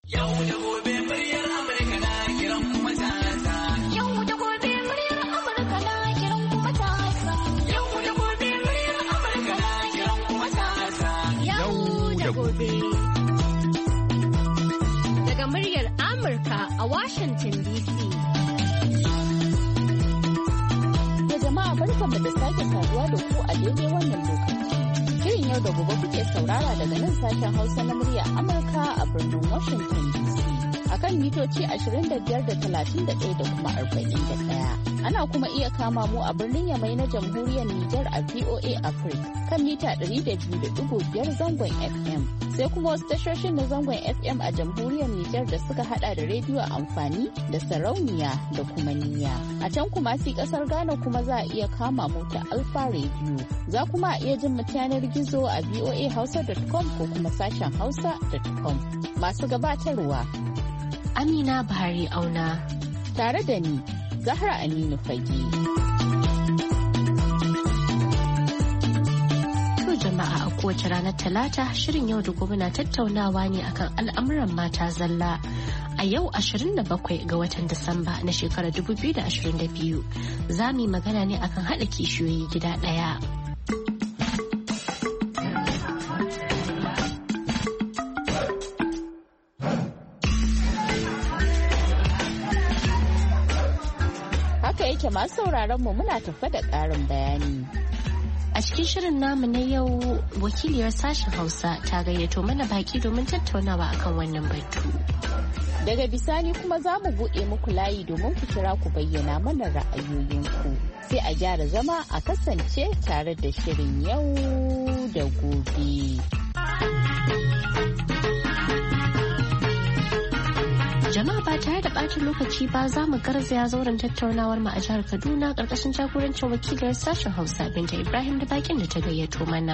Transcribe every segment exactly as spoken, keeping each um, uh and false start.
Yau da gobe muryar Amurka na kiran kuma matasa. Yau da gobe muryar Amurka na kiran kuma matasa. Yau da gobe muryar Amurka na kiran kuma matasa. Yau da gobe. Daga muryar Amurka a Washington D C. Da jama'a barkanmu da sake saduwa da ku a daidai wannan lokaci. Shirin yau da gobe kuke saurara daga nan sashen Hausa na muryar Amurka a birnin Washington D C. Akan mitoci ashirin da biyar da talatin da ɗaya da kuma arba'in da ɗaya. Ana kuma iya kama mu a birnin Yamai na Jamhuriyar Nijar a V O A Africa kan mita ɗari da biyu da ɗigo biyar zangon F M. Sai kuma wasu tashoshin na zangon F M a Jamhuriyar Nijar da suka hada da rediyo amfani da sarauniya da kuma niyya. A can kuma si kasar Ghana kuma za a iya kama mu ta Alfa Radio. Za kuma a iya jin mu yanar gizo a voa hausa dot com ko kuma sashen hausa dot com. Masu gabatarwa Amina Buhari Auna tare da ni Zahra Aminu Fage. To jama'a a kowace ranar Talata shirin yau da gobe na tattaunawa ne akan al'amuran mata zalla. A yau ashirin da bakwai ga watan Disamba na shekarar dubu biyu da ashirin da biyu za mu yi magana ne akan haɗa kishiyoyi gida ɗaya. Yake masu sauraron mu muna tafa da ƙarin bayani. A cikin shirin namu na yau wakiliyar sashen Hausa ta gayyato mana baki domin tattaunawa akan wannan batu. Daga bisani kuma za mu buɗe muku layi domin ku kira ku bayyana mana ra'ayoyinku. Sai a gyara zama a kasance tare da shirin yau da gobe. Jama'a ba tare da ɓata lokaci ba za mu garzaya zauren tattaunawar mu a jihar Kaduna ƙarƙashin jagorancin wakilar sashen Hausa Binta Ibrahim da bakin da ta gayyato mana.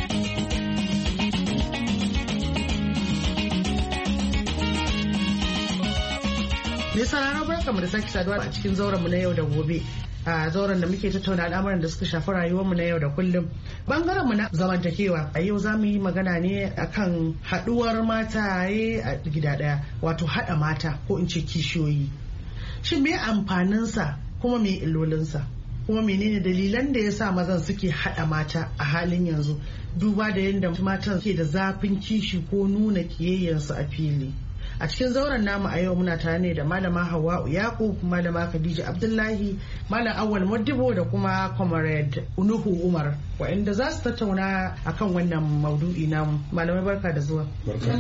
Me sauraro barkamu da sake saduwa a cikin zauren mu na yau da gobe. A zauren da muke tattauna al'amuran da suka shafi rayuwarmu na yau da kullum. Bangaren mu na zamantakewa a yau za mu yi magana ne akan haduwar mataye a gida daya, wato hada mata ko in ce kishiyoyi. Shin me amfaninsa kuma me illolinsa? Kuma menene dalilan da yasa mazan suke hada mata a halin yanzu, duba da yadda matan ke da zafin kishi ko nuna kiyayyansu a fili? A cikin zauren namu a yau muna tare ne da malama Hawwa'u Yakub, malama Khadija Abdullahi, malam Awwal Modibo da kuma comrade Unuhu Umar, waɗanda za su tattauna akan wannan maudu'i namu. Malamai barka da zuwa.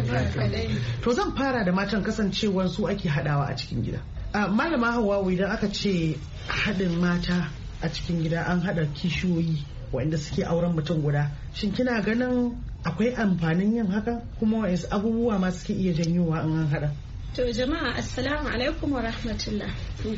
To zan fara da matan kasancewar su ake hadawa a cikin gida. Malama Hawwa'u, idan aka ce haɗin mata a cikin gida, an hada kishiyoyi waɗanda suke auren mutum guda, shin kina ganin akwai amfanin yin haka, kuma wasu abubuwa ma suke iya janyowa in an hada? To jama'a assalamu alaikum wa rahmatullah.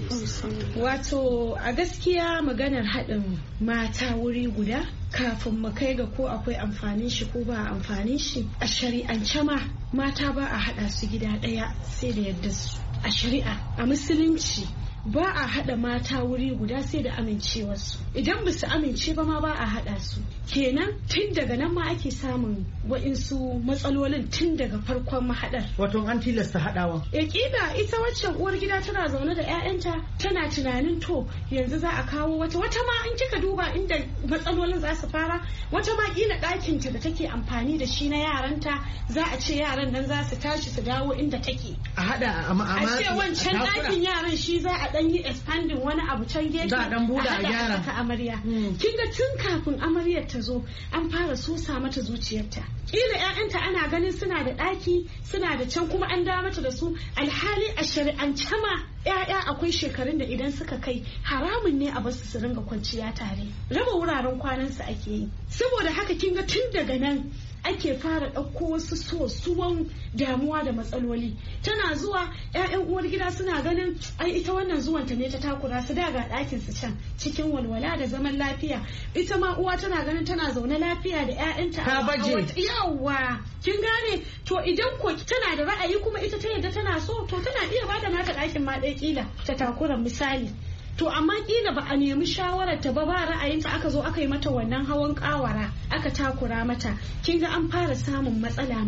Wato a gaskiya maganar haɗin mata wuri guda kafin mu kai ga ko akwai amfanin shi ko ba amfanin shi, a shari'ance ma mata ba a haɗa su gida ɗaya sai da yadda su. A shari'a, a musulunci, ba a haɗa mata wuri guda sai da amincewarsu. Idan ba su amince ba ma ba a haɗa su. Kenan tun daga nan ma ake samun wa'insu matsalolin tun daga farkon mahaɗar. Wato an tilasta haɗawa. E kila ita waccan uwar gida tana zaune da 'ya'yanta tana tunanin to yanzu za a kawo wata wata ma in kika duba inda matsalolin za su fara, wata ma kila ɗakinta da take amfani da shi na yaranta za a ce yaran nan za su tashi su dawo inda take. A haɗa a ce wancan ɗakin yaran shi za a dan yi expanding wani abu can gefe da dan buda a gyara ta amarya. Kin ga tun kafin amaryar ta zo an fara susa mata zuciyarta. Kila ƴaƴanta ana ganin suna da ɗaki suna da can kuma an dawo mata da su, alhali a shari'ance ma ƴaƴa akwai shekarun da idan suka kai haramun ne a basu su ringa kwanciya tare, raba wuraren kwanansu ake yi. Saboda haka kin ga tun daga nan ake fara ɗauko wasu sosuwan damuwa da matsaloli. Tana zuwa ƴaƴan uwar gida suna ganin ai ita wannan zuwanta ne ta takura su, da ga ɗakin su can cikin walwala da zaman lafiya. Ita ma uwa tana ganin tana zaune lafiya da ƴaƴanta ta baje. Yawwa kin gane, to idan ko tana da ra'ayi kuma ita ta yadda tana so, to tana iya bada nata ɗakin ma ɗaya kila ta takura misali. To amma kila ba a nemi shawarar ta ba, ba ra'ayinta, aka zo aka yi mata wannan hawan kawara aka takura mata. Kin ga an fara samun matsala ma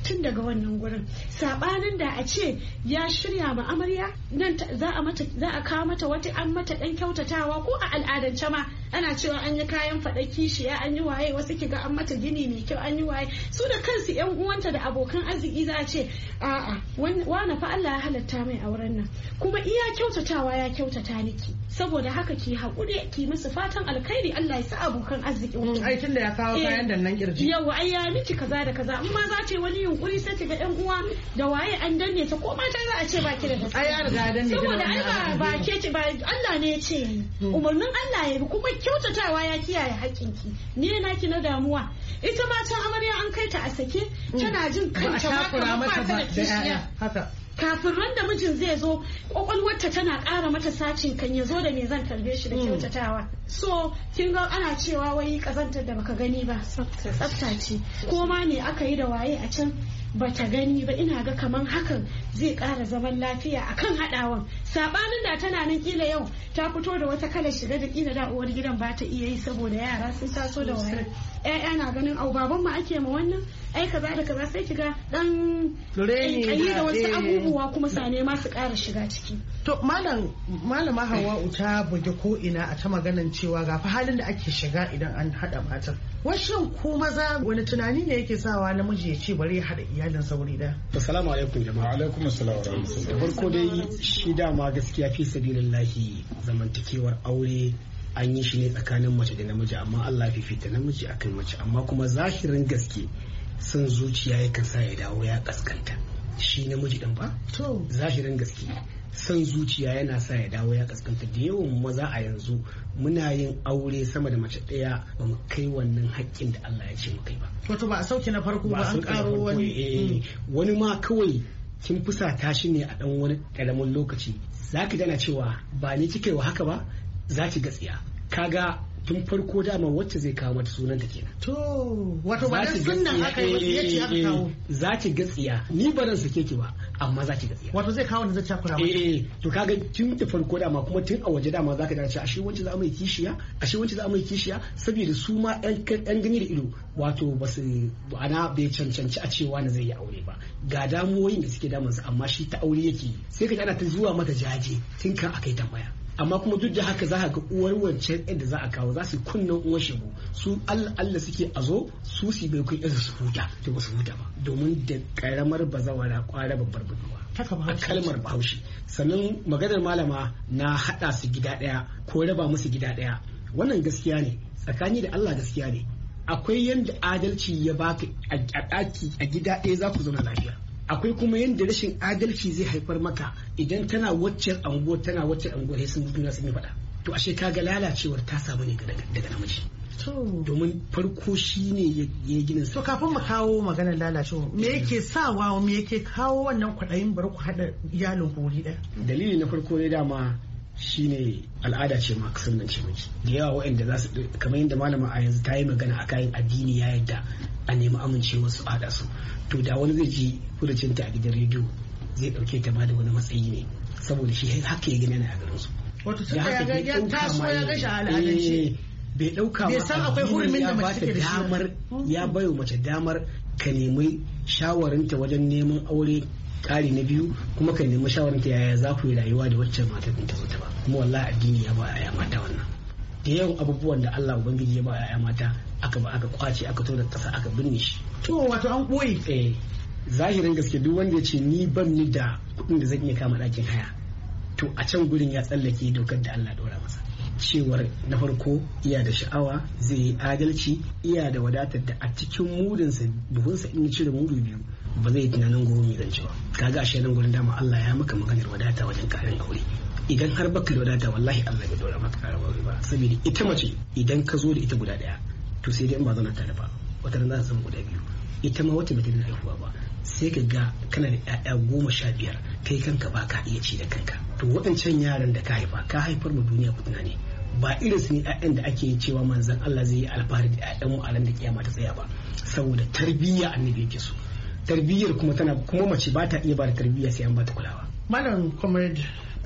tun daga wannan gurin. Sabanin da a ce ya shirya ma amarya nan za a mata za a kawo mata wata an mata dan kyautatawa, ko a al'adance ma ana cewa an yi kayan faɗa kishiya, an yi waye, wasu kiga an mata gini mai kyau, an yi waye, su da kansu yan uwanta da abokan arziki za a ce a'a wani fa Allah ya halatta mai auren nan, kuma iya kyautatawa ya kyautata niki, saboda haka ki haƙuri ki musu fatan alkhairi, Allah ya sa abokan arziki. Ai tunda ya kawo kayan da nan kirji. Yawa ai ya miki kaza da kaza, amma za ta yi wani yunkuri sai ta ga yan uwa da waye an danne ta, ko mata za a ce ba ki da gaskiya. Ai ya riga danne ki. Saboda ai ba ba ke ce ba Allah ne ya ce umarnin Allah ya bi, kuma kyautatawa ya kiyaye haƙƙinki. Ni na ki na damuwa. Ita ma can amarya an kai ta a sake tana jin kanta ma kamar ba ta da kishiya. Haka. Kafin ran da mijin zai zo kwakwalwarta tana ƙara mata sacin kan ya zo da me zan tarbe shi da kyautatawa. So kin ga ana cewa wai kazantar da baka gani ba tsafta ce, ko ma ne aka yi da waye a can bata gani ba. Ina ga kaman hakan zai ƙara zaman lafiya akan haɗawan, sabanin da tana nan kila yau ta fito da wata kalar shiga da kila da uwar gidan ba ta iya yi saboda yara sun taso da waye, ƴaƴa na ganin au baban ma ake ma wannan ai kaza da kaza, sai kiga dan kai da wasu abubuwa kuma sane ma su ƙara shiga ciki. To malam malama Hawwa'u ta buge ko ina a ta maganan cewa ga fa halin da ake shiga idan an hada matan. Washin ko maza wani tunani ne yake sawa namiji ya ce bari ya hada iyalin sauri da. Assalamu alaikum jama'a. Alaikum assalam wa rahmatullahi. Da farko dai shi dama gaskiya fi sabilillahi zamantakewar aure an yi shi ne tsakanin mace da namiji, amma Allah fifita namiji akan mace, amma kuma zahirin gaske son zuciya yakan sa ya dawo ya kaskanta shi namiji din ba. To zahirin gaske son zuciya yana sa ya dawo ya kaskanta. Da yawan maza a yanzu muna yin aure sama da mace ɗaya ba mu kai wannan haƙƙin da Allah ya ce mu kai ba. Wato ba a sauke na farko ba, an karo wani. Wani ma kawai kin fusata shi ne a ɗan wani ƙaramin lokaci, za ki dana cewa ba ni kike wa haka ba, za ki gatsiya. Kaga tun farko dama wacce zai kawo mata sunanta kenan. To wato ba dan sunnan aka yi yace aka kawo. Za ki gatsiya, ni ba ran sake ki ba, amma za ki gatsiya. Wato zai kawo da zai takura mata. Eh to kaga tun da farko dama, kuma tun a waje dama zaka dace ashe wacce za mu yi kishiya, ashe wacce za mu yi kishiya, saboda su ma ɗan ɗan gani da ido, wato ba su ana bai cancanci a cewa na zai yi aure ba. Ga damuwoyin da suke damunsa, amma shi ta aure yake, sai ka ana ta zuwa mata jaje tun kan akai tambaya. Amma kuma duk da haka za ga uwar wancan yadda za a kawo za su kunnan uwar shegu, su Allah Allah suke a zo su su bai kun su huta, to ba su huta ba, domin da karamar bazawara kwara babbar budurwa a kalmar Bahaushe. Sannan maganar malama na hada su gida daya ko raba musu gida daya, wannan gaskiya ne, tsakani da Allah gaskiya ne. Akwai yanda adalci ya baka a daki a gida daya za ku zauna lafiya, akwai kuma yadda rashin adalci zai haifar maka idan tana waccan anguwar tana waccan anguwar sai sun juna sun yi faɗa. To ashe kaga lalacewar ta samu ne daga namiji. Domin farko shi ne ya ginin sa. To kafin mu kawo maganar lalacewa, me yake sawa me yake kawo wannan kwaɗayin bari ku haɗa iyalin wuri ɗaya? Dalili na farko ne dama shine al'ada ce ma kasan nan ce miki da yawa waɗanda za su kamar yadda malama a yanzu ta yi magana a kayan addini ya yadda a nemi amincewa su haɗa su. To da wani zai ji furucinta a gidan rediyo zai ɗauke ta ma da wani matsayi ne, saboda shi haka ya gani a garin su. Wato tun da ya ga ya taso ya ga shi al'adance bai ɗauka bai san akwai hurumin da mace take da shi damar ya bayo mace damar ka nemi shawarinta wajen neman aure kari na biyu, kuma ka nemi shawarinta yaya za ku yi rayuwa da wacce matar din ta zo ta ba. Kuma wallahi addini ya ba ya mata wannan da yawan abubuwan da Allah ubangiji ya ba ya mata aka ba aka kwace aka to da kasa aka binne shi. To wato an boye. Eh zahirin gaske duk wanda ya ce ni ban ni da kuɗin da zan iya kama ɗakin haya, to a can gurin ya tsallake dokar da Allah ɗora masa. Cewar na farko iya da sha'awa, zai yi adalci, iya da wadatar da a cikin mudinsa buhunsa in cire mudu biyu ba zai yi tunanin gobe mai zancewa. Kaga ashe nan gurin dama Allah ya maka maganar wadata wajen karin aure. Idan har baka da wadata wallahi Allah bai dora maka karin aure ba, saboda ita mace idan ka zo da ita guda daya to sai dai in ba zana tare ba, wata ran za ta zama guda biyu. Ita ma wata bata da haihuwa ba, sai ka ga kana da ƴaƴa goma sha biyar kai kanka ba ka iya ci da kanka. To waɗancan yaran da ka haifa ka haifar ma duniya fitina ne, ba irin su ne ƴaƴan da ake cewa manzon Allah zai yi alfahari da ƴaƴan mu a ran da kiyama ta tsaya ba, saboda tarbiyya annabi yake so. Tarbiyyar kuma tana kuma mace ba ta iya ba da tarbiyya sai an ba ta kulawa. Malam Comrade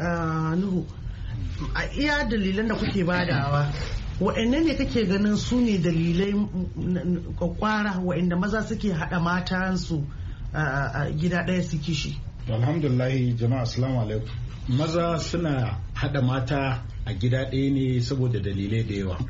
Nuhu, a iya dalilan da kuke badawa wa'annan ne kake ganin su ne dalilai kwakwara wa'anda maza suke haɗa matansu a gida ɗaya su kishi. Alhamdulillah jama'a assalamu alaikum. Maza suna hada mata a gida ɗaya ne saboda dalilai da yawa,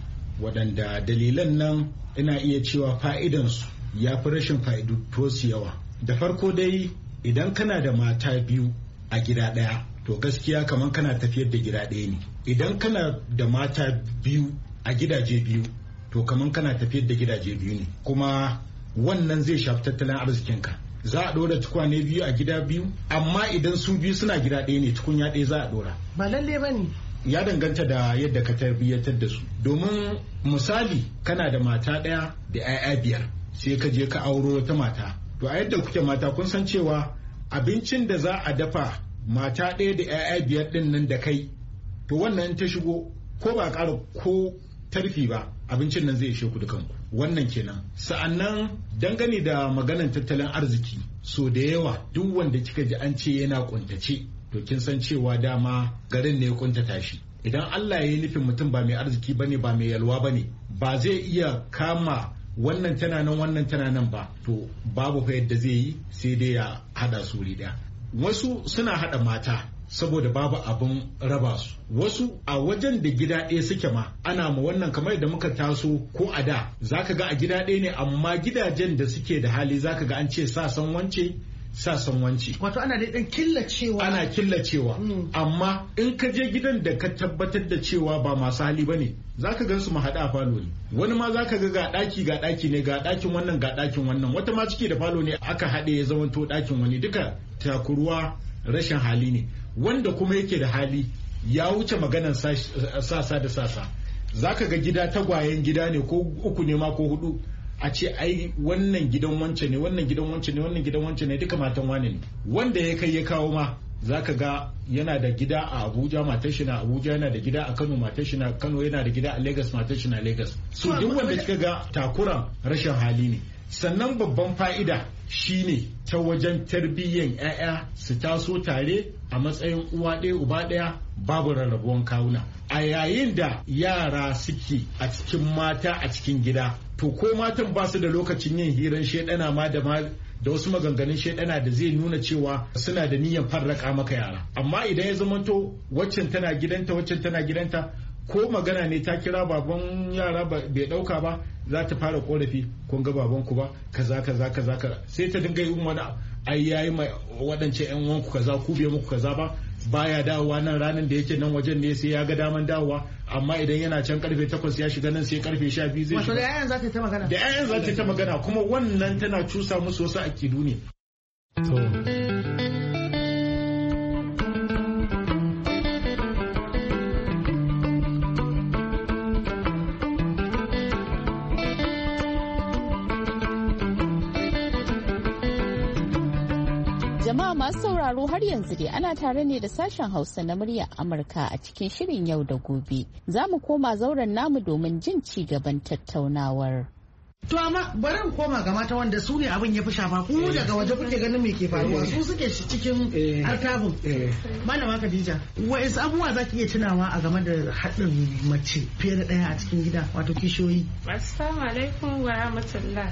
waɗanda dalilan nan ina iya cewa fa'idansu ya fi rashin fa'idutosu yawa. Da farko dai idan kana da mata biyu a gida ɗaya to gaskiya kamar kana tafiyar da gida ɗaya ne. Idan kana da mata biyu a gidaje biyu to kamar kana tafiyar da gidaje biyu ne, kuma wannan zai shafi tattalin arzikinka. Za a ɗora tukwane biyu a gida biyu, amma idan su biyu suna gida ɗaya ne tukunya ɗaya za a ɗora. Ba lalle ba ne. Ya danganta da yadda ka tarbiyyatar da su. Domin misali kana da mata ɗaya da 'ya'ya biyar sai ka je ka auro wata mata. To a yadda kuke mata kun san cewa abincin da za a dafa mata ɗaya da 'ya'ya biyar ɗin nan da kai, to wannan ta shigo ko ba ƙara ko tarfi ba abincin nan zai ishe ku dukanku. Wannan kenan. Sa'annan dangane da maganan tattalin arziki, so da yawa duk wanda kika ji an ce yana kuntace to kin san cewa dama garin ne ya kuntata shi. Idan Allah ya yi nufin mutum ba mai arziki bane ba mai yalwa bane ba zai iya kama wannan tana nan wannan tana nan ba, to babu fa yadda zai yi sai dai ya hada su wuri daya. Wasu suna hada mata saboda babu abin raba su, wasu a wajen da gida ɗaya suke ma ana ma wannan kamar yadda muka taso ko a da zaka ga a gida ɗaya ne amma gidajen da suke da hali zaka ga an ce sa san wance sa san wance, wato ana da ɗan killacewa ana killacewa mm. Amma in ka je gidan da ka tabbatar da cewa ba masu hali bane zaka gan su mahaɗa a falo ne, wani ma zaka ga ga ɗaki ga ɗaki ne, ga ɗakin wannan ga ɗakin wannan, wata ma ciki da falo ne aka haɗe ya zamanto ɗakin wani, duka takuruwa rashin hali ne. Wanda kuma yake da hali ya wuce maganan sasa da sasa, zaka ga gida tagwayen gida ne ko uku ne ma ko hudu, a ce ai wannan gidan wance ne wannan gidan wance ne wannan gidan wance ne duka matan wane ne, wanda ya kai ya kawo ma zaka ga yana da gida a Abuja matar shi na Abuja, yana da gida a Kano matar shi na Kano, yana da gida a Lagos matar shi na Lagos. So duk wanda kika ga takuran rashin hali ne. Sannan babban fa'ida shine ta wajen tarbiyyan 'ya'ya su taso tare a matsayin uwa ɗaya uba ɗaya babu rarrabuwan kawuna. A yayin da yara suke a cikin mata a cikin gida, to ko matan ba su da lokacin yin hirar shaidana ma da ma da wasu maganganun shaidana da zai nuna cewa suna da niyyar farraka maka yara. Amma idan ya zamanto waccan tana gidanta waccan tana gidanta, ko magana ne ta kira baban yara bai dauka ba, za ta fara korafi kun ga baban ku ba kaza kaza kaza kaza, sai ta dinga yin wani ai yayi mai wadance yan uwanku kaza ku bai muku kaza ba, baya dawowa nan ranar da yake nan wajen ne sai ya ga daman dawowa, amma idan yana can karfe takwas ya shiga nan sai karfe sha biyu zai shiga. Wato da yayan za ta ta magana. Da yayan za ta ta magana, kuma wannan tana cusa musu wasu akidu ne. Jama'a masu sauraro har yanzu dai ana tare ne da sashen Hausa na murya Amurka a cikin shirin yau da gobe. Za mu koma zauren namu domin jin ci gaban tattaunawar. To amma bari in koma ga mata wanda su ne abin ya fi shafa, ku daga waje kuke ganin me ke faruwa, su suke cikin artabun. Malama Khadija, wa'is abubuwa za ki iya tunawa a game da haɗin mace fiye da ɗaya a cikin gida, wato kishiyoyi? Assalamu alaikum wa rahmatullah.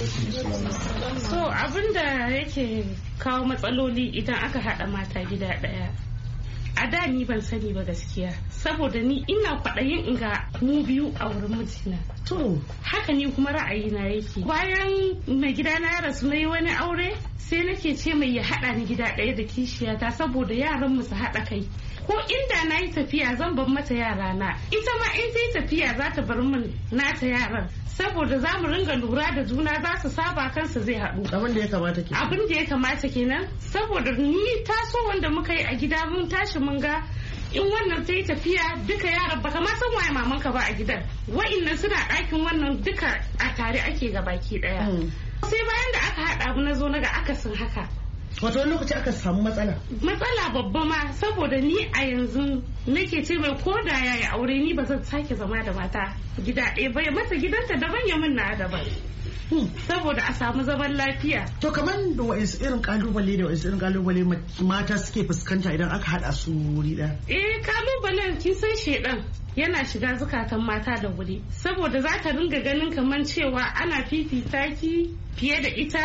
So abinda yake kawo matsaloli idan aka haɗa mata gida ɗaya, a da ni ban sani ba gaskiya, saboda ni ina kwaɗayin in ga mu biyu a wurin mijina. To haka ni kuma ra'ayina yake. Bayan mai gida na ya rasu na yi wani aure, sai nake ce mai ya haɗa ni gida ɗaya da kishiyata saboda yaran mu su haɗa kai. Ko inda na yi tafiya zan bar mata yara na, ita ma in ta yi tafiya za ta bar min nata yaran, saboda za mu ringa lura da juna, za su saba kansu zai haɗu. Abin da ya kamata kenan. Abin da ya kamata kenan, saboda ni taso wanda muka yi a gida mun tashi mun ga in wannan ta yi tafiya duka yaran baka ma san waye mamanka ba a gidan, wa'innan suna ɗakin wannan duka a tare ake gabaki ɗaya. Sai bayan da aka haɗa mu na zo na ga akasin haka. Wato wani lokaci aka samu matsala. Matsala babba ma, saboda ni a yanzu nake ce mai ko da yayi aure ni ba zan sake zama da mata gida ɗaya ba, ya mata gidanta daban ya min na daban. Saboda a samu zaman lafiya. To kamar da wa'insu irin kalubale da wa'insu irin kalubale mata suke fuskanta idan aka haɗa su wuri ɗaya. Eh kalubalen kin san shedan yana shiga zukatan mata da wuri, saboda za ta ringa ganin kamar cewa ana fifita ki fiye da ita,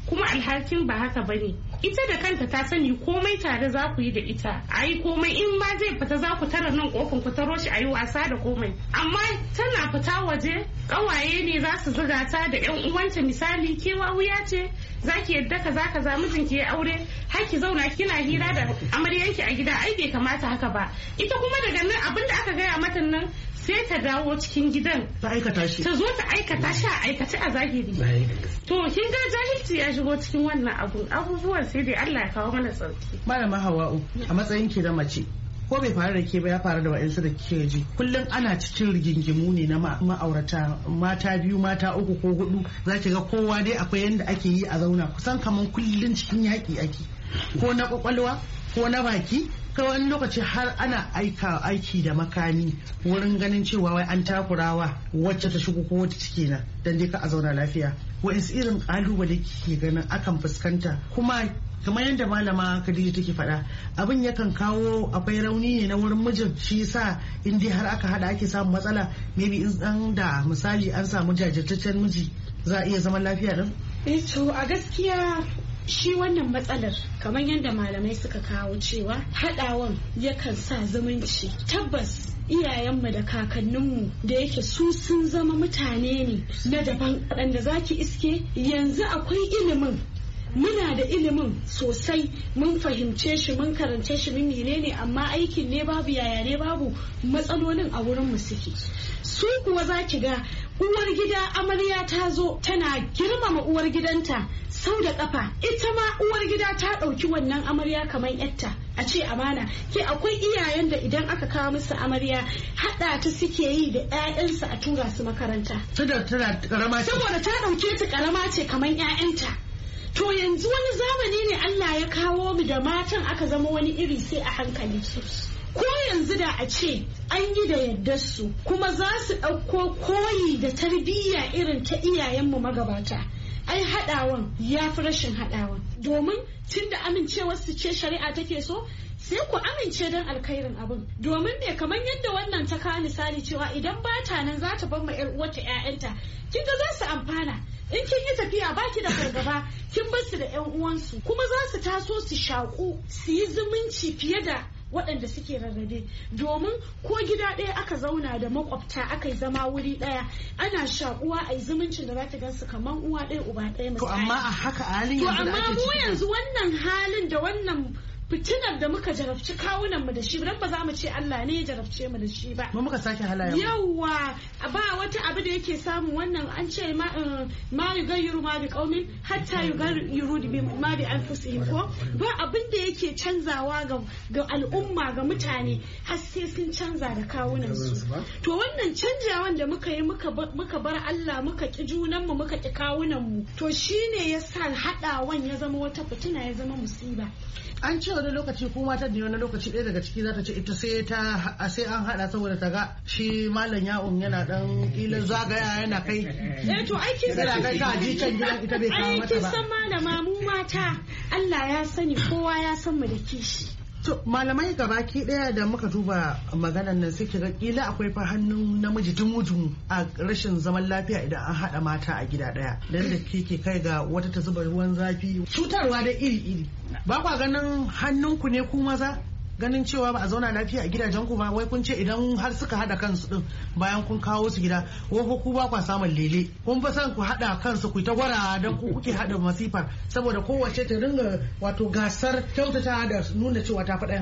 kuma alhakin ba haka bane. Ita da kanta ta sani komai tare za ku yi da ita, ayi komai, in ma zai fita za ku tara nan kofin ku taro shi ayi wasa da komai, amma tana fita waje kawaye ne za su zuga ta da yan uwanta, misali kewa wuya ce zaki yadda kaza kaza mijinki ya aure har ki zauna kina hira da amaryanki a gida, ai bai kamata haka ba. Ita kuma daga nan abinda aka gaya mata nan sai ta dawo cikin gidan ta aikata shi, ta zo ta aikata shi a aikace a zahiri. To kin ga jahilci ya shigo cikin wannan abu, abubuwan sai dai Allah ya kawo mana sauki. Malama Hawwa'u, a matsayin ki da mace, ko bai faru da ke ba ya faru da wa'ansu da ke ji, kullum ana cikin rigingimu ne na ma'aurata, mata biyu mata uku ko hudu, za ki ga kowa dai akwai yadda ake yi a zauna, kusan kaman kullum cikin yaƙi ake, ko na kwakwalwa ko na baki, kai wani lokaci har ana aika aiki da makami wurin ganin cewa wai an takurawa wacce ta shigo ko wata ciki na dan dai ka a zauna lafiya. Wa'insu irin kalubale ke ganin akan fuskanta, kuma kamar yadda malama Khadija take faɗa, abin yakan kawo akwai rauni ne na wurin mijin, shi yasa in dai har aka hada ake samun matsala, maybe in dan da misali an samu jajirtaccen miji za a iya zaman lafiya din. Eh to a gaskiya shi wannan matsalar kamar yadda malamai suka kawo cewa haɗawan yakan sa zumunci. Tabbas iyayenmu da kakanninmu da yake su sun zama mutane ne na daban, waɗanda zaki iske yanzu akwai ilimin, muna da ilimin sosai, mun fahimce shi, mun karance shi, mun menene, amma aikin ne babu, yaya ne babu, matsalolin a wurin mu suke. Su kuwa za ki ga uwar gida amarya ta zo tana girmama uwar gidanta sau da kafa, ita ma uwar gida ta ɗauki wannan amarya kamar yatta, a ce amana. Ke akwai iyayen da idan aka kawo musu amarya haɗa ta suke yi da 'ya'yansu a tura su makaranta, saboda ta ɗauke ta karama ce kamar 'ya'yanta. To yanzu wani zamani ne Allah ya kawo mu da matan aka zama wani iri sai a hankali. Ko yanzu da a ce an yi da yardar su kuma za su ɗauko koyi da tarbiyya irin ta iyayenmu magabata, ai haɗawan ya fi rashin haɗawan. Domin tun da amincewar su ce shari'a take so, sai ku amince don alkhairin abin. Domin me, kamar yadda wannan ta kawo misali cewa idan ba ta nan za ta bar ma 'yar uwarta 'ya'yanta, kin ga za su amfana. In kin yi tafiya baki da fargaba, kin bar su da 'yan uwansu, kuma za su taso su shaƙu su yi zumunci fiye da waɗanda suke rarrabe. Domin ko gida ɗaya aka zauna da makwabta aka yi zama wuri ɗaya, ana shaƙuwa a yi zumuncin da za ta gansu kamar uwa ɗaya uba ɗaya misali. To amma a haka a halin yanzu da ake ciki. To amma mu yanzu wannan halin da wannan fitinar da muka jarabci kawunan mu da shi, dan ba za mu ce Allah ne ya jarabce mu da shi ba, mu muka sake halayen. Yawwa, ba wata abu da yake samu wannan, an ce ma ma yugayyiru ma bi qaumin hatta yugayyiru bi ma bi anfusihim, ko ba abin da yake canzawa ga ga al'umma, ga mutane har sai sun canza da kawunan su. To wannan canjawan da muka yi muka muka bar Allah, muka ki junan mu, muka ki kawunan mu, to shine yasa hadawan ya zama wata fitina, ya zama musiba. An ce wani lokaci ko mata da wani lokaci ɗaya daga ciki za ta ce ita sai ta sai an hada saboda ta ga shi malam ya'un yana dan kilin zagaya yana kai eh to aikin sa kai ta ji can gidan ita bai kawo mata ba. Aikin san malama mu mata Allah ya sani, kowa ya san mu da kishi. To malamai gabaki daya da muka duba maganan nan sai kiga kila akwai fa hannun namiji dumu-dumu a rashin zaman lafiya idan an hada mata a gida daya, dan da kike kai ga wata ta zuba ruwan zafi, cutarwa da iri-iri. Ba kwa ganin hannunku ne ku maza ganin cewa ba a zauna lafiya a gidajen ku ba? Wai kun ce idan har suka hada kansu din bayan kun kawo su gida, wai ku ba kwa samun lele, kun fa san ku hada kansu ku ta gwara dan ku kuke hada masifar, saboda kowace ta dinga wato gasar kyautata da nuna cewa ta faɗa.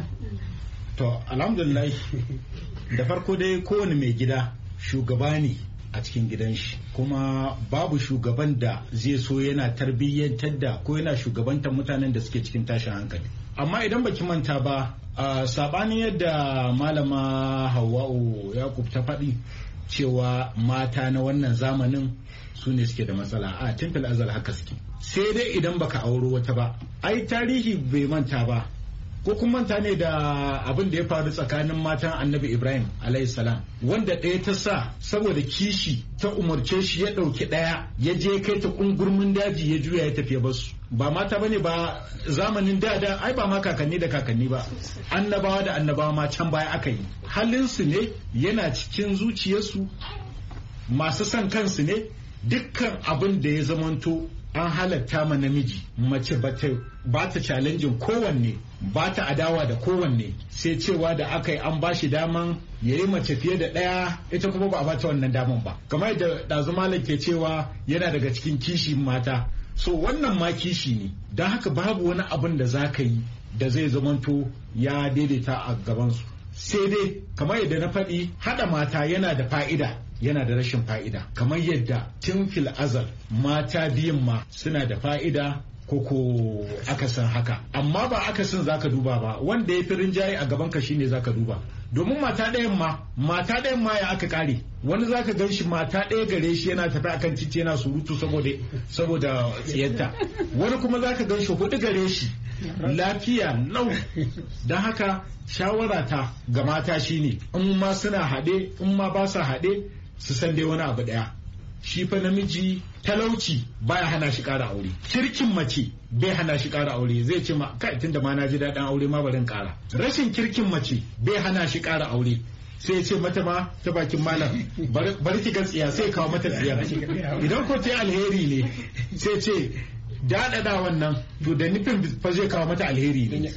To alhamdulillah, da farko dai kowane mai gida shugaba ne a cikin gidan shi, kuma babu shugaban da zai so yana tarbiyyantar da ko yana shugabantar mutanen da suke cikin tashin hankali. Amma idan baki manta ba, a sabanin yadda malama Hawwa'u Yakub ta faɗi cewa mata na wannan zamanin su ne suke da matsala, a tun fil azal haka suke, sai dai idan baka auro wata ba. Ai tarihi bai manta ba, ko kun manta ne da abin da ya faru tsakanin matan annabi Ibrahim alayhi salam, wanda ɗaya ta sa saboda kishi ta umarce shi ya ɗauki ɗaya ya je kai ta kungurmin daji ya juya ya tafiya basu. Ba mata bane ba zamanin da da, ai ba ma kakanni da kakanni ba, annabawa da annabawa ma can baya aka yi. Halinsu ne yana cikin zuciyarsu, masu son kansu ne, dukkan abin da ya zamanto an halatta ma namiji mace ba ta challenging kowanne ba ta adawa da kowanne sai cewa da aka yi an ba shi daman ya yi mace fiye da ɗaya ita kuma ba a bata wannan daman ba kamar da ɗazu malam ke cewa yana daga cikin kishi mata so wannan ma kishi ne don haka babu wani abin da za ka yi da zai zamanto ya daidaita a gabansu sai dai kamar yadda na faɗi haɗa mata yana da fa'ida yana da rashin fa'ida kamar yadda tun fil azal mata biyun ma suna da fa'ida ko ko akasin haka amma ba akasin zaka duba ba wanda ya fi rinjaye a gaban ka shine zaka duba domin mata ɗayan ma mata ɗayan ma ya aka kare wani zaka gan shi mata ɗaya gare shi yana tafi akan titi yana surutu saboda saboda tsiyarta wani kuma zaka gan shi hudu gare shi lafiya lau don haka shawara ta ga mata shine in ma suna haɗe in ma ba sa haɗe su san dai wani abu ɗaya shi fa namiji talauci baya hana shi ƙara aure kirkin mace bai hana shi ƙara aure zai ce ma kai tunda ma na ji daɗin aure ma barin ƙara rashin kirkin mace bai hana shi ƙara aure sai ce mata ma ta bakin malam bari ki ga tsiya sai kawo mata tsiya idan ko ta alheri ne sai ce daɗaɗa wannan to da nufin fa zai kawo mata alheri ne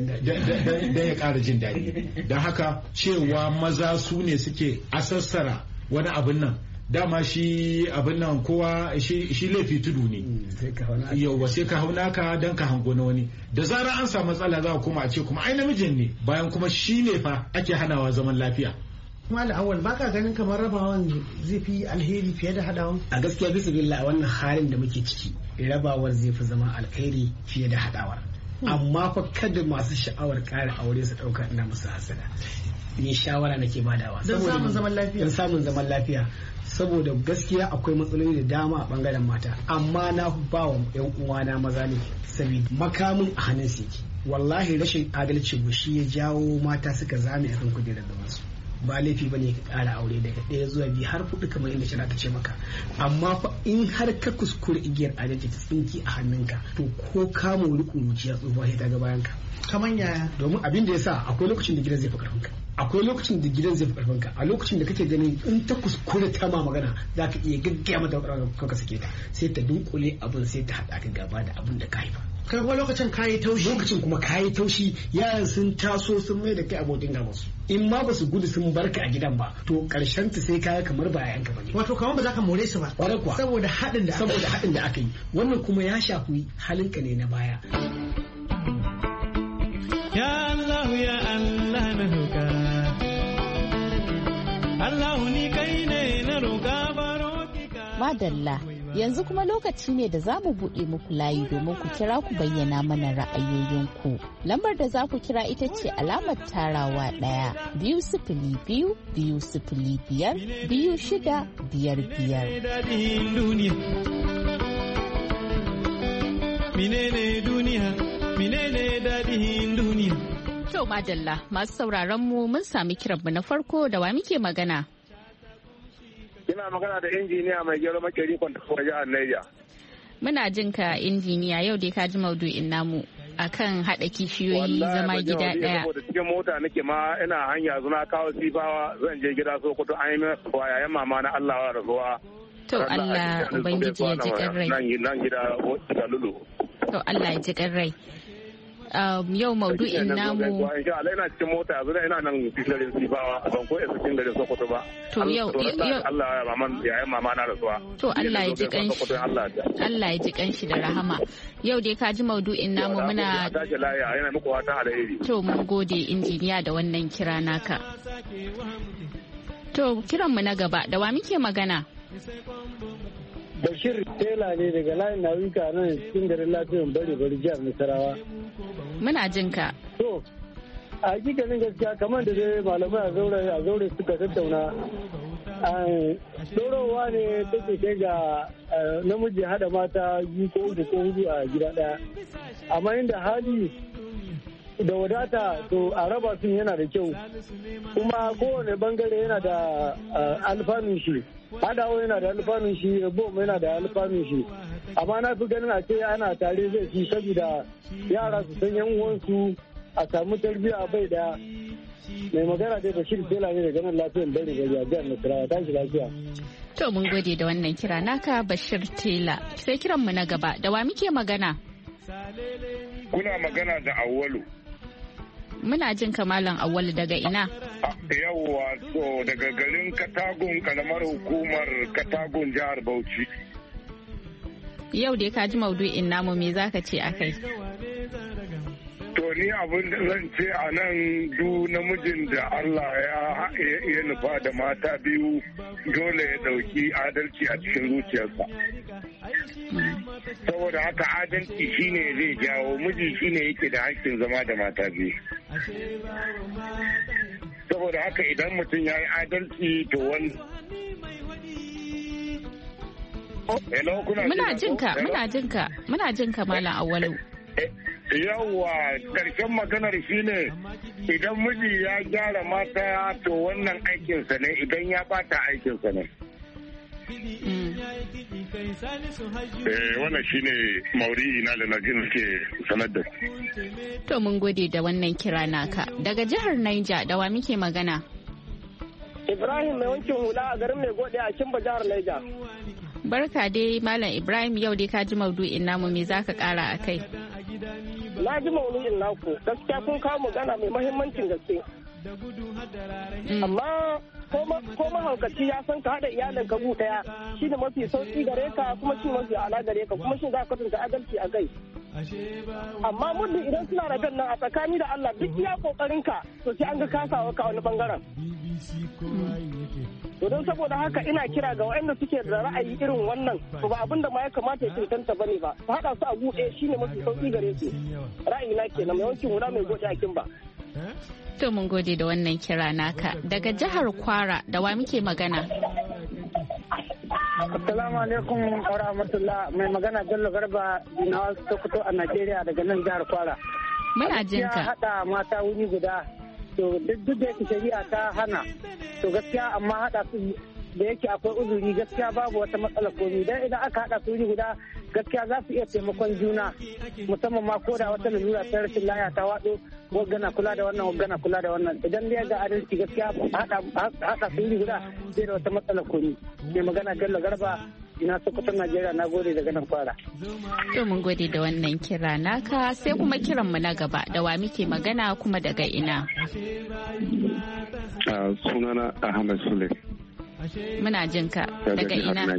don ya ƙara jin daɗi don haka cewa maza su ne suke asassara wani abin nan dama shi abin nan kowa shi laifi tudu ne yauwa sai ka hauna ka don ka hango na wani da zara an samu matsala za kuma a ce kuma ai namijin ne bayan kuma shi ne fa ake hanawa zaman lafiya Malam Awal baka ganin kamar rabawan zai fi alheri fiye da hadawan? A gaskiya bisa billah a wannan halin da muke ciki rabawar zai fi zama alheri fiye da hadawar. Amma fa kada masu sha'awar ƙara aure su ɗauka ina musu hasada. Ni shawara nake badawa. Don samun zaman lafiya. Don samun zaman lafiya. Saboda gaskiya akwai matsaloli da dama a bangaren mata. Amma na ba wa ƴan uwana maza ne saboda makamin a hannun su yake. Wallahi rashin adalci shi ya jawo mata suka zame akan kujerar da wasu. Ba laifi bane ka ƙara aure daga ɗaya zuwa biyu har hudu kamar inda shara ta ce maka amma fa in har ka kuskure igiyar adalci ta tsinki a hannunka to ko ka mori kuruciya tsohuwa sai ta ga bayan ka kamar yaya domin abin da yasa akwai lokacin da gidan zai fi karfin ka akwai lokacin da gidan zai fi karfin ka a lokacin da kake ganin in ta kuskure ta ma magana za ka iya gaggaya mata kanka sake ta sai ta dunkule abin sai ta haɗa ka gaba da abin da ka haifa kai kuma lokacin kayi taushi lokacin kuma kayi taushi yaran sun taso sun mai da kai abokin gaban su in ma ba su gudu sun barka a gidan ba to karshen ta sai kaya kamar ba yayanka bane wato kamar ba za ka more su ba kwarai kuwa saboda haɗin da saboda haɗin da aka yi wannan kuma ya shafi halinka ne na baya ya Allah ya Allah na roka Allah ni kai ne na roka baro madalla yanzu kuma lokaci ne da za mu buɗe muku layi domin ku kira ku bayyana mana ra'ayoyinku. Lambar da za ku kira ita ce alamar tarawa ɗaya biyu sifili biyu biyu sifili biyar biyu shida biyar biyar. Minene duniya, minene daɗin duniya. Kyau madalla masu sauraron mu mun sami kiranmu na farko da wa muke magana. Ina magana da injiniya mai gero makeri kwanta kuma jihar Niger. Muna jin ka injiniya yau dai ka ji maudu'in namu akan haɗa kishiyoyi zama gida ɗaya. Saboda cikin mota nake ma ina hanya zuna kawo sifawa zan je gida Sokoto an yi min rasuwa yayan mama na Allah wa rasuwa. To Allah Ubangiji ya ji rai. Nan gida ga lulu. To Allah ya ji rai. Um, yau maudu'in namu insha Allah ina cikin mota yanzu ina nan garin Sifawa ban ko isa cikin garin Sokoto ba to yau Allah ya maman yayin mama na rasuwa to Allah ya ji kanshi Allah ya ji kanshi da rahama yau dai ka ji maudu'in namu muna tashi lafiya yana muku fatan alheri to mun gode injiniya da wannan kira naka to kiran mu na gaba da wa muke magana Bashir Tela ne daga layin Nawika nan cikin garin lafiyan bari bari jihar Nasarawa. Muna jin ka. To, a hakikanin gaskiya kamar da dai malamai a zaure a zaure suka tattauna. Ɗorowa ne take kai ga namiji hada mata biyu ko uku ko hudu a gida ɗaya. Amma inda hali da wadata to a raba sun yana da kyau. Kuma kowane bangare yana da alfanun shi. Hadawa yana da alfanun shi, bom yana da alfanun shi. Amma na fi ganin a ce ana tare zai fi saboda yara su san yan uwansu a samu tarbiyya bai da mai magana dai Bashir Tela ne daga nan lafiyan bari gari a jihar Nasarawa tashi lafiya. To mun gode da wannan kira naka Bashir Tela. Sai kiran mu na gaba da wa muke magana? Kuna magana da Awwalu. Muna jin kamalan Awwalu daga ina? Yawwa to daga garin Katagun kalamar hukumar Katagun jihar Bauchi. Yau dai ka ji maudu'in namu me zaka ce akai? To ni abin da zan ce a nan du namijin da Allah ya nufa da mata biyu dole ya dauki adalci a cikin zuciyarsa. Saboda haka adalci shine zai jawo miji shine yake da hakkin zama da mata biyu. Saboda haka idan mutum ya yi adalci to wani Muna jinka, muna jinka, muna jinka Malam Awwalu. Yawwa karshen maganar shine idan miji ya gyara mata to wannan aikinsa ne idan ya bata aikinsa ne. Eh wannan shine mauri na da najin ke sanar da. To mun gode da wannan kira naka. Daga jihar Niger da wa muke magana? Ibrahim mai wankin hula a garin mai gode a Kimba jihar Niger. Barka dai Malam Ibrahim yau dai ka ji maudu'in namu me zaka kara a kai? Na ji maudu'in naku gaskiya kun kawo magana mai mahimmancin gaske. Amma ko mahaukaci ya san ka haɗa iyalin ka ɗaya shi da mafi sauƙi gare ka kuma shi mafi ala gare ka kuma shi za ka kwatanta adalci a kai. Amma muddin idan suna da nan a tsakani da Allah duk iya kokarin ka to sai an ga kasawa ka wani bangaren. To don saboda haka ina kira ga waɗanda suke da ra'ayi irin wannan to ba abin da ma ya kamata ya cancanta bane ba su haɗa su a buɗe shine mafi sauƙi gare su. Ra'ayi na kenan mai wankin hula mai gode a Kimba. To mun gode da wannan kira naka daga jihar Kwara da wa muke magana? Assalamu alaikum wa rahmatullah mai magana Bello Garba Dinawa Sokoto a Najeriya daga nan jihar Kwara. Muna jin ka. Haɗa mata wuri guda to duk da yake shari'a ta hana to gaskiya amma haɗa su da yake akwai uzuri gaskiya babu wata matsala komi dan idan aka haɗa su wuri guda gaskiya za su iya taimakon juna musamman ma ko da wata lalura ta rashin laya ta waɗo waggana kula da wannan waggana kula da wannan idan dai ga adalci gaskiya haɗa su wuri guda zai da wata matsala komi mai magana Bello Garba ina Sokoton Najeriya na gode daga nan Kwara. To mun gode da wannan kira naka sai kuma kiran mu na gaba da wa muke magana kuma daga ina. Sunana Ahmad Sule. Muna jin ka daga ina.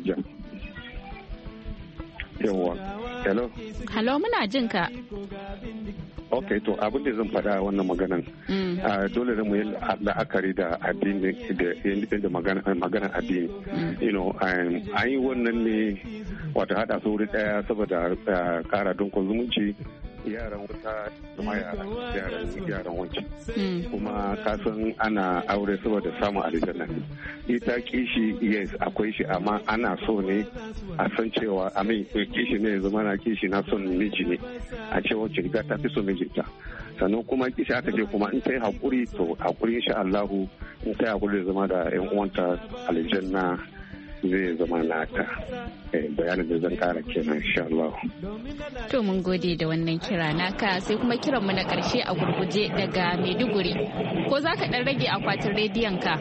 Yawwa. Hello. Hello muna jin ka. Ok, to abin da zan faɗa wannan maganan dole ne mu yi la'akari da addini da maganan addini. You know, an yi wannan ne wata haɗa su wuri ɗaya saboda ƙara donkon zumunci yaran wata kuma yaran wanci kuma kasan ana aure saboda samun aljanna ita kishi yes akwai shi amma ana so ne a san cewa amin kishi ne zama na kishi na son miji ne a ce wacce riga ta fi so mijinta sannan kuma kishi aka ce kuma in ta yi haƙuri to haƙuri insha Allahu in ta yi haƙuri zama da yan uwanta aljanna zai zama nata bayanin da zan kara kenan insha Allah. To mun gode da wannan kira naka sai kuma kiran mu na karshe a gurguje daga Maiduguri. Ko za ka dan rage akwatin rediyon ka?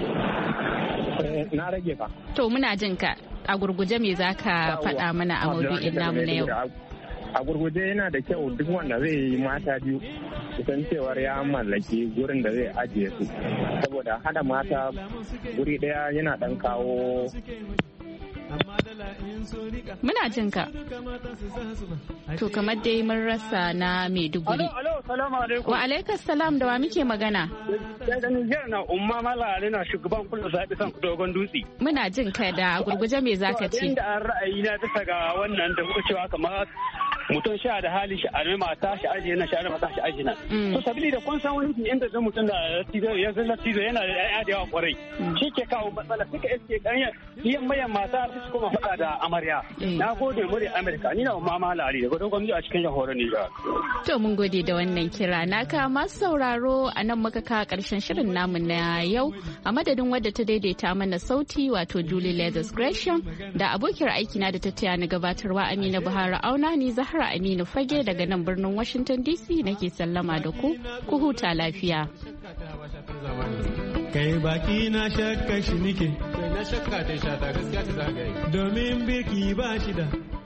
Na rage ka. To muna jin ka a gurguje me za ka faɗa mana a maudu'in namu na yau? A gurguje yana da kyau duk wanda zai yi mata biyu kusan cewar ya mallaki gurin da zai ajiye su saboda hada mata guri daya yana dan kawo muna jin ka to kamar dai mun rasa na Maiduguri. Wa alaikas salam da wa muke magana? Da Nijar na umma malale na shugaban kullu zaɓi kan dogon dutse. Muna jin ka da gurguje me zaka ce? Inda an ra'ayi na bisa ga wannan da kuka cewa kamar mutum sha da hali shi a mata shi aji na shi a mata shi aji na. To sabili da kun san wani inda zan mutum da ya zalla tizo yana da ƴaƴa da yawa kwarai. Shi ke kawo matsala suka iske ƙanya yan mayan mata su kuma faɗa da amarya. Na gode muri Amerika ni na mama lari daga dogon a cikin jahoran Nijar. To mun gode da wannan kira naka masu sauraro a nan muka kawo ƙarshen shirin namu na yau a madadin wadda ta daidaita mana sauti wato Julie Leathers Gresham da abokiyar aikina da ta taya ni gabatarwa Amina Buhari Auna ni Zahra Zahra Aminu Fage daga nan birnin Washington D C nake sallama da ku, ku huta lafiya. Kai baki na shakka shi nike. Na shakka ta sha ta gaskiya ta zagaye. Domin birki ba shi da